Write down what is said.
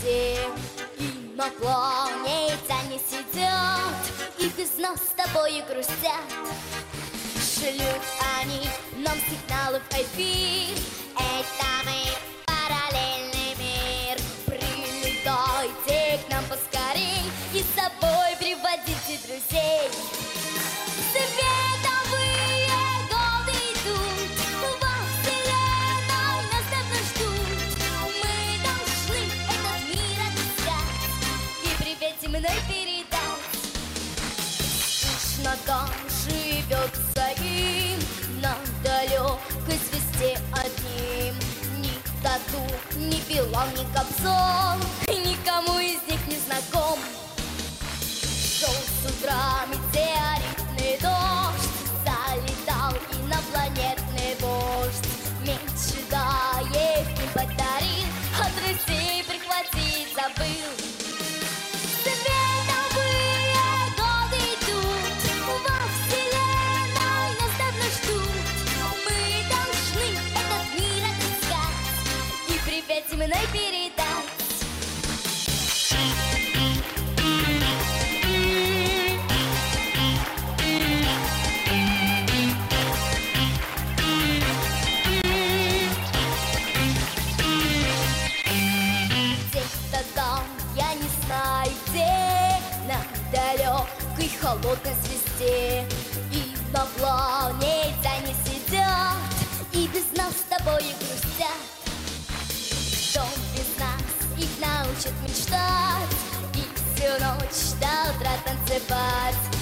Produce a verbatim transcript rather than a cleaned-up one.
звезде. И на планете они сидят и без нас с тобой грустят. Шлют они нам сигналы в эфир. Это мы, параллельный мир. Прилетайте к нам поскорей и с собой приводите друзей. Световые годы идут, во вселенной нас давно ждут. Мы должны этот мир отыскать и привет земной передать. Скучно там живется им на далекой звезде одним. Ни тату, ни Билан, ни Кобзон никому из них не знаком. Шел с утра метеоритный дождь, залетал и на планетный вождь. Меньше даев не подарил, а друзей прихватить забыл. Световые годы идут, во вселенной нас давно ждут. Мы должны этот мир отыскать и привет земной передать. Я не знаю где, на далекой холодной звезде. И на планете они сидят и без нас с тобой грустят. Кто без нас их научит мечтать и всю ночь до утра танцевать.